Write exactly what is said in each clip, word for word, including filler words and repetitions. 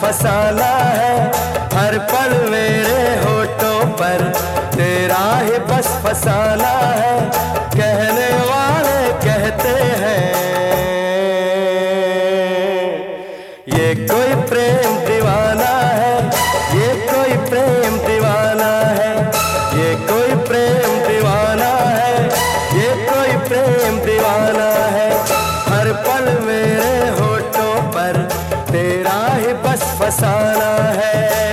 फसाना है, हर पल मेरे होठों पर तेरा ही बस फसाना है। कहने वाले कहते हैं ये कोई प्रेम दीवाना है, ये कोई प्रेम दीवाना है, ये कोई प्रेम दीवाना है, ये कोई प्रेम दीवाना है। हर पल मेरे होठों पर तेरा ही बस फसाना है।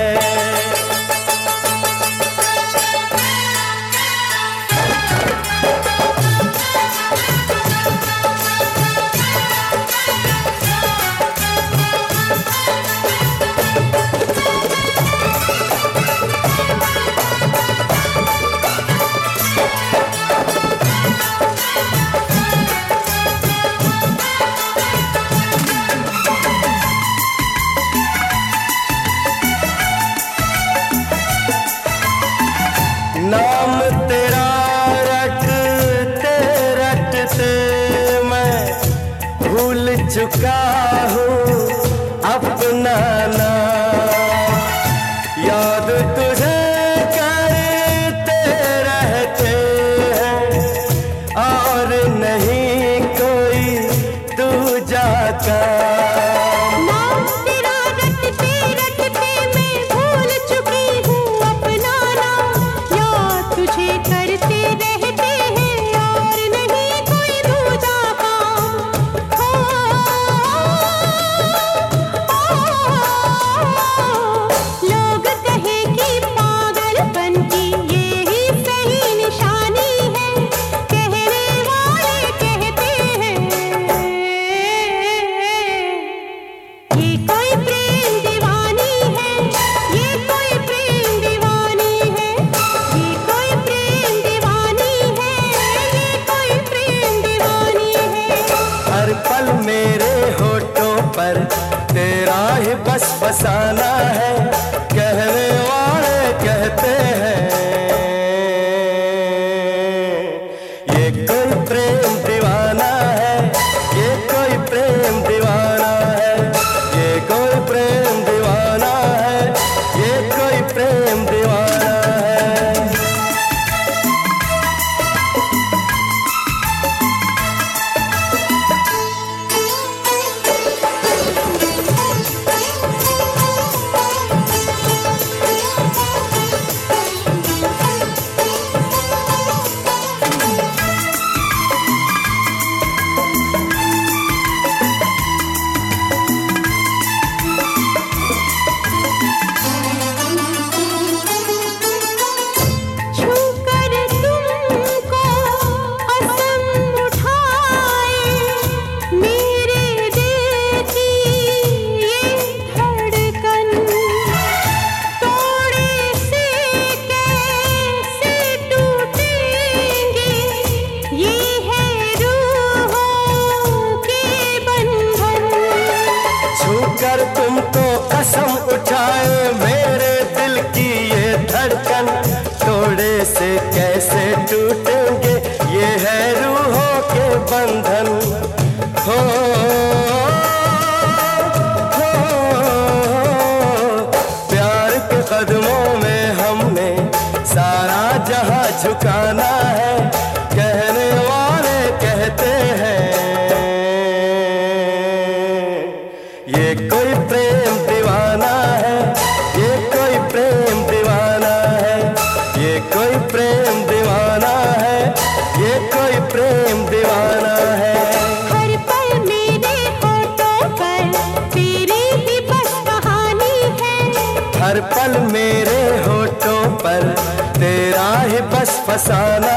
नाम तेरा रटते रटते मैं भूल चुका हूँ अपना नाम। याद तुझे करते रहते हैं और नहीं कोई तू जाता। पल मेरे होठों पर तेरा ही बस फसाना है। कहने वाले कहते हैं ये कोई प्रेम दीवाना है, ये कोई प्रेम दीवाना है, ये कोई प्रेम दीवाना है, ये कोई प्रेम दीवाना है। कर तुमको कसम उठाए मेरे दिल की ये धड़कन, तोड़े से कैसे टूटेंगे ये है रूहों के बंधन। हो, हो, प्यार के कदमों में हमने सारा जहां झुकाना है। कहने वाले कहते हैं ये कोई प्रेम दीवाना है, ये कोई प्रेम दीवाना है, ये कोई प्रेम दीवाना है, ये कोई प्रेम दीवाना है। हर पल मेरे होठों पर तेरी ही बस कहानी है, हर पल मेरे होठों पर तेरा ही बस फसाना